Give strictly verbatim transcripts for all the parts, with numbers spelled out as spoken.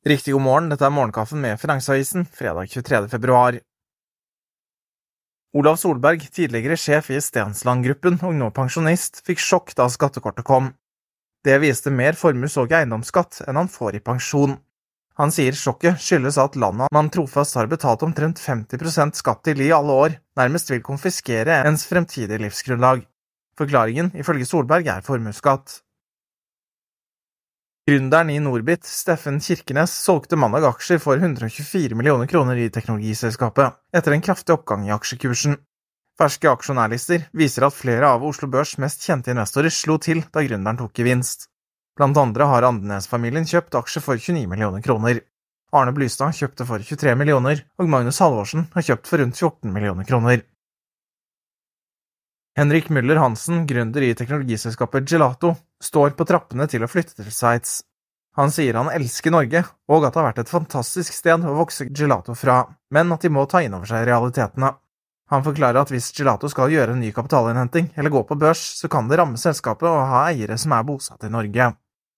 Riktig god morgen, dette er Morgenkaffen med Finansavisen, fredag tjuetredje februar. Olav Solberg, tidligere sjef i Stensland-gruppen og nå pensjonist, fikk sjokk da skattekortet kom. Det viste mer formus- og eiendomsskatt enn han får i pensjon. Han sier sjokket skyldes at landet man trofast har betalt omtrent femti prosent skatt til i alle år, nærmest vil konfiskere ens fremtidige livsgrunnlag. Forklaringen, ifølge Solberg, er formuesskatt. Gründeren i Norbit, Steffen Kirkenes, solgte mandag aksjer for hundre og tjuefire millioner kroner i teknologiselskapet, etter en kraftig oppgang i aksjekursen. Ferske aksjonærlister viser at flere av Oslo Børs mest kjente investorer slo til da gründeren tok gevinst. Blant andre har Andenes-familien kjøpt aksjer for tjueni millioner kroner. Arne Blystad kjøpte for tjuetre millioner, og Magnus Halvorsen har kjøpt for rundt fjorten millioner kroner. Henrik Müller Hansen, gründer i teknologiselskapet Gelato, står på trappene til å flytte til Sveits. Han sier han elsker Norge, og at det har vært et fantastisk sted å vokse Gelato fra, men at de må ta inn over seg realitetene. Han forklarer at hvis Gelato skal gjøre en ny kapitalinnhenting eller gå på børs, så kan det ramme selskapet å ha eiere som er bosatt i Norge.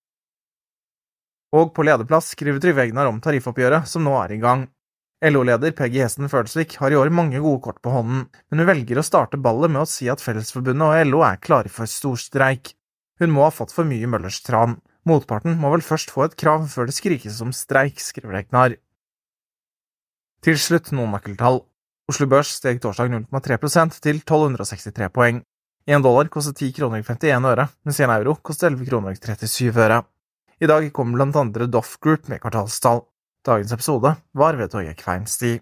Og på lederplass skriver Trygve Egnar om tariffoppgjøret som nå er i gang. L O-leder Peggy Hesten Følsvik har i år mange gode kort på hånden, men hun velger å starte ballet med å si at Fellesforbundet og L O er klare for storstreik. Hun må ha fått for mye Møllers tran. Motparten må vel først få et krav før det skrikes om streik, skriver Egnar. Til slutt noen nøkkeltall. Oslo Børs steg torsdag null komma tre prosent til tolv hundre og sekstitre poeng. En dollar kostet ti kroner og femtien øre, mens en euro kostet elleve kroner og trettisju øre. I dag kom blant andre Doff Group med kvartalstall. Dagens episode var ved Torje Kveinsti.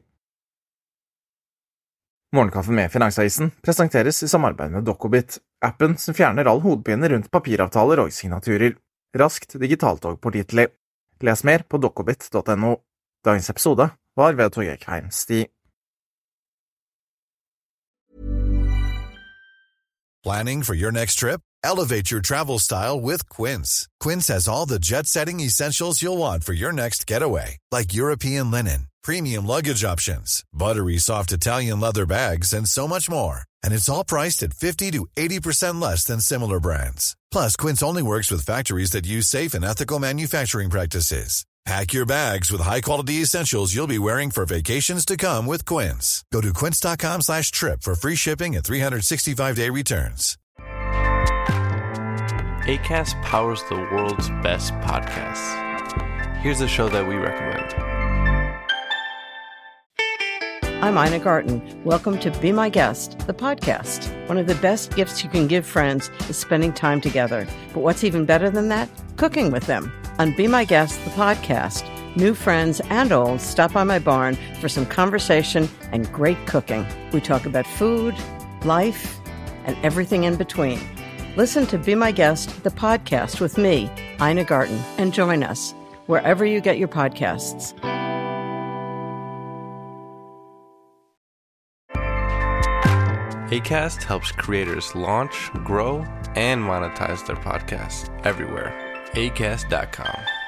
Morgenkaffen med Finansavisen presenteres i samarbeid med Dokobit, appen som fjerner all hodepine rundt papiravtaler og signaturer. Raskt, digitalt og pålitelig. Les mer på dokobit punktum no. Dagens episode var ved Torje Kveinsti. Planning for your next trip? Elevate your travel style with Quince. Quince has all the jet-setting essentials you'll want for your next getaway, like European linen, premium luggage options, buttery soft Italian leather bags, and so much more. And it's all priced at fifty to eighty percent less than similar brands. Plus, Quince only works with factories that use safe and ethical manufacturing practices. Pack your bags with high-quality essentials you'll be wearing for vacations to come with Quince. Go to quince.com slash trip for free shipping and three sixty-five day returns. Acast powers the world's best podcasts. Here's a show that we recommend. I'm Ina Garten. Welcome to Be My Guest, the podcast. One of the best gifts you can give friends is spending time together. But what's even better than that? Cooking with them. On Be My Guest, the podcast, new friends and old stop by my barn for some conversation and great cooking. We talk about food, life, and everything in between. Listen to Be My Guest, the podcast with me, Ina Garten, and join us wherever you get your podcasts. Acast helps creators launch, grow, and monetize their podcasts everywhere. acast dot com.